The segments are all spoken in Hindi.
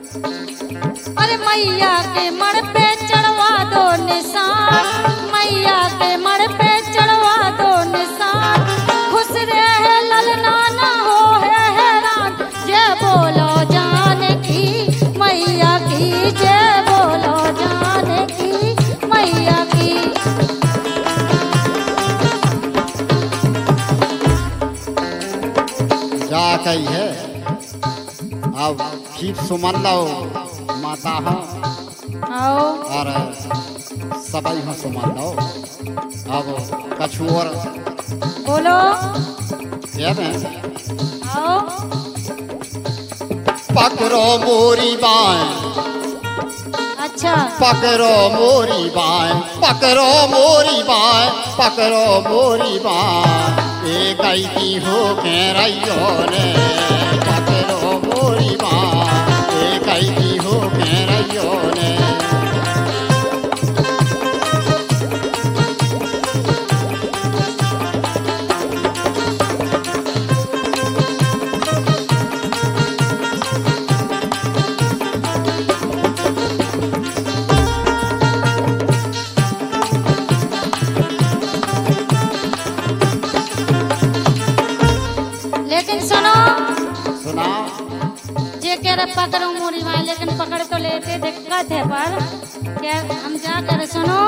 अरे मैया के मड़ पे चढ़वा दो निशान, मैया के मड़ पे चढ़वा दो निशान। खुश रहे ललना ना हो है हैरान, जय बोलो जानकी मैया की, जय बोलो जानकी मैया की। जा कही है अब खींच सुमन लो माता हो आओ और सबई हो सुमन लो। अब कछु और बोलो ये में आओ। पकड़ो मोरी बाएं, अच्छा पकड़ो मोरी बाएं, पकड़ो मोरी बाएं, पकड़ो मोरी बाएं। एक की हो के रैयो ने पकड़ो मोरी बाएं, एक की हो के रैयो ने। लेकिन सुनो, सुना जे कह रहे पकड़ो मोरी माए, लेकिन पकड़ तो लेते दिक्कत है पर क्या हम जा कर सुनो।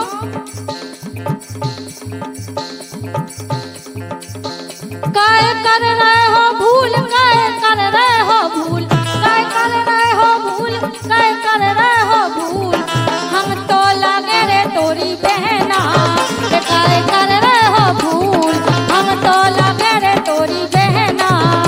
काय कर रहे हो भूल, काय कर रहे हो भूल, काय कर रहे हो भूल, काय कर रहे हो भूल। हम तो लगे रे तोरी बहना, काय कर रहे हो भूल, हम तो लगे रे तोरी बहना।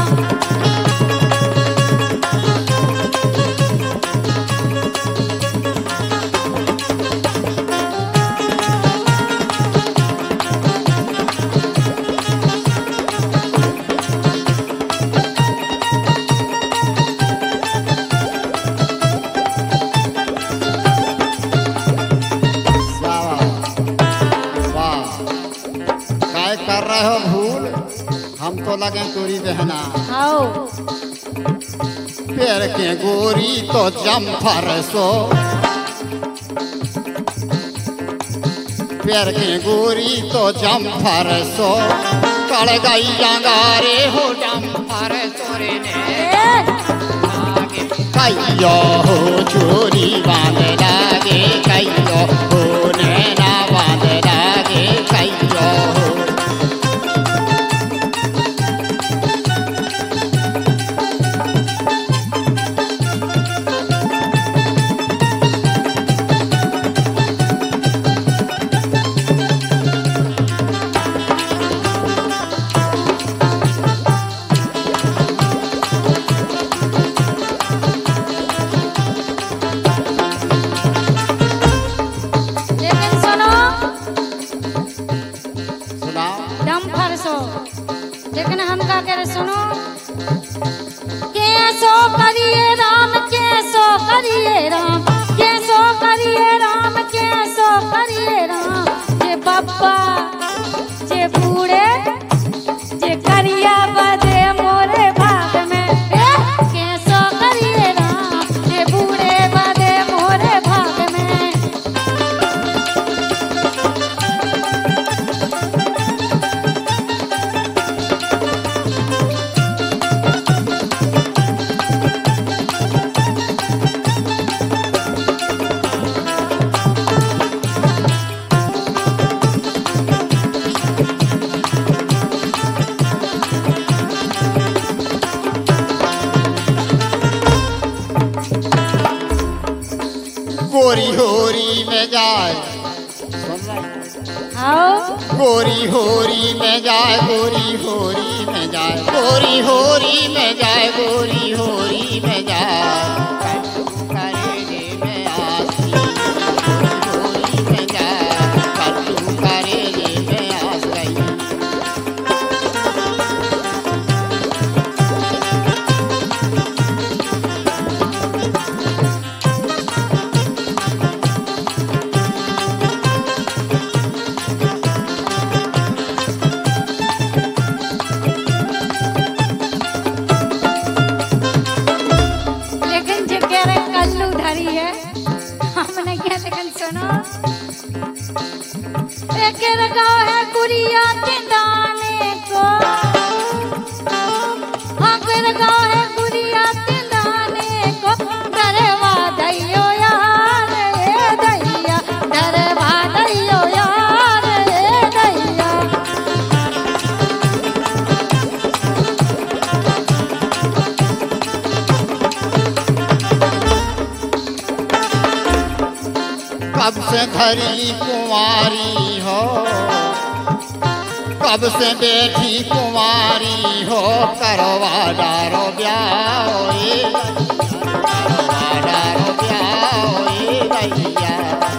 काय कर रहे हो भूल, हम तो लगे तोरी बहना। आओ पैर के गोरी तो जम्फर सो, पैर के गोरी तो जम्फर सो। कड़ गई जंगारे हो जम्फर सोरे ने कहियो हो चोरी बांध लागे, कहियो हो नैना बांध लागे, कहियो हो। लेकिन सुनो, सुना दम फरसो, लेकिन हम का करे सुनो। कैसो करिए राम, कैसो करिए राम, कैसो करिए राम, कैसो करिए राम। जे बाबा जे बूढ़े जे करिया बदे मोरे भाग में, कैसो करिए राम, जे बूढ़े बदे मोरे भाग में। गोरी होरी में जाए, आओ गोरी होरी में जाए, गोरी होरी में जाए, गोरी होरी में जाए, गोरी होरी में जाए। करेले में आसी, गोरी होरी में जाए, कद्दू करेले में आस गई। घरी है हमने क्या लेकिन सुनो एक गाँव है गुड़िया के दाने को हाँ गाँव है गुड़िया के दाने को डरवा दैयो यार ए दैया डरवा दैयो यार ए दैया कब से धरी कुंवारी हो, कब से बैठी कुंवारी हो, करवा डारो ब्याह करवा डारो ब्याह दैया।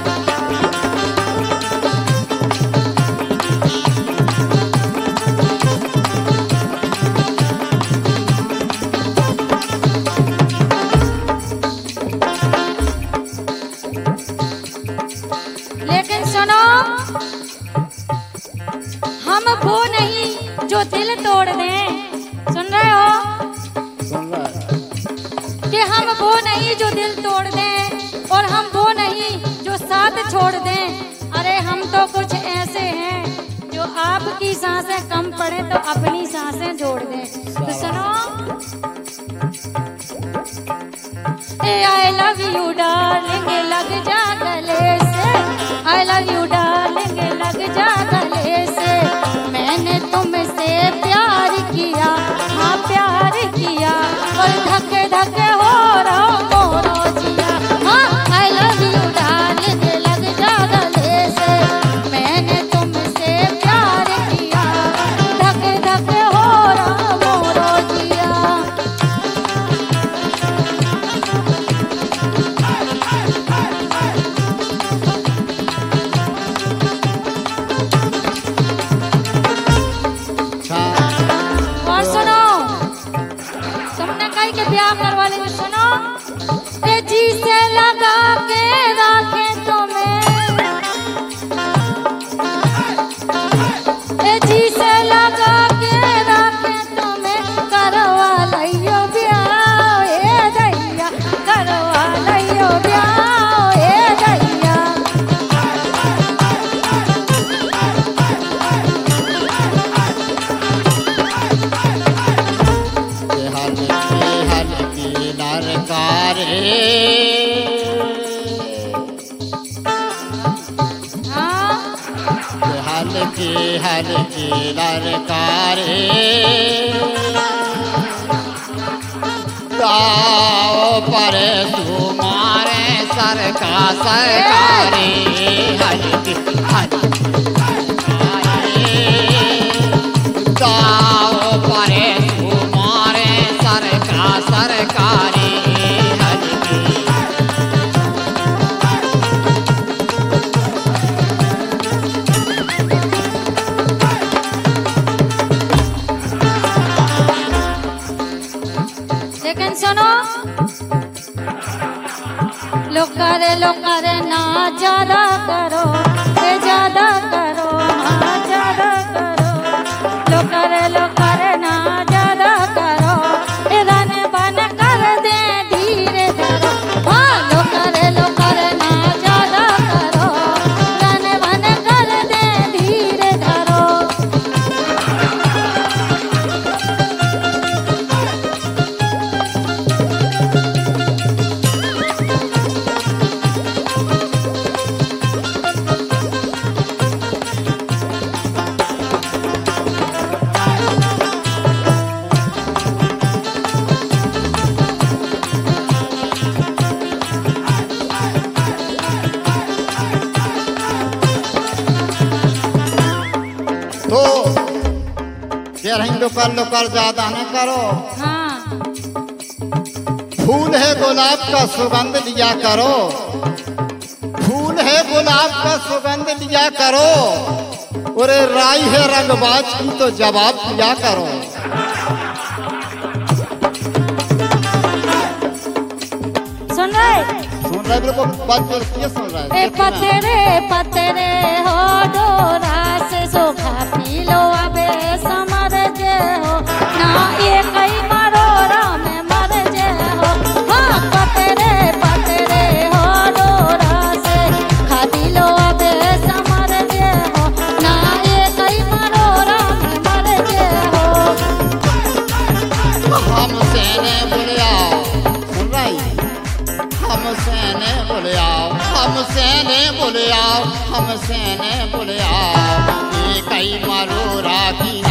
लेकिन सुनो हम वो नहीं जो दिल तोड़ दें, सुन रहे हो सुन रहा कि हम वो नहीं जो दिल तोड़ दें और हम वो नहीं जो साथ छोड़ दें। अरे हम तो कुछ ऐसे हैं जो आपकी सांसें कम पड़े तो अपनी सांसें जोड़ दें। तो सुनो आई लव यू डार्लिंग लग जा गले से, आई लव यू डार्लिंग लग जा गले से, मैंने तुमसे प्यार किया हाँ प्यार किया और धके धके हो रहा मोरो जिया हाँ आई लव यू डार्लिंग लग जा गले से, मैंने तुमसे प्यार किया धके धके हो रहा मोरो जिया। और सुनो तुमने कहीं के ब्याह करवा ले सुनो ए जी से लगा के रखे तुम्हें ए जी से लगा के रखे तुम्हें करवा लियो ब्याह ए दैया करवा लियो ब्याह ए दैया। हल की नरकारे हाँ हल की नरकारे गाओ पर तुम्हारे सर का सरकारे हल की गाओ पर तुम्हारे सर का सरकारे हल की। लेकिन सुनो लो करे ना ज्यादा करो ए ज्यादा करो हाँ ज्यादा करो लो करे ना ज्यादा करो ए रन बन कर दे धीरे धरो हाँ लो करे ना ज्यादा करो रन बन कर दे धीरे धरो। तो कह रही लोकर ज्यादा न करो, हाँ फूल है गुलाब का सुगंध लिया करो, फूल है गुलाब का सुगंध लिया करो, और राई है रंगबाज की तो जवाब दिया करो। सुन रहे बिल्कुल बात करती है, सुन रहा है। पतरे पतरे हो डोरा से सोखा पी लो अबे समर जे हो ना एक ही मरोड़ा में मर जे हो हाँ पतरे पतरे ने बुलाओ, सुन भाई, हमसे ने बुलाओ, हमसे ने बुलाओ, हमसे ने बुलाओ, ये कई मारो राखी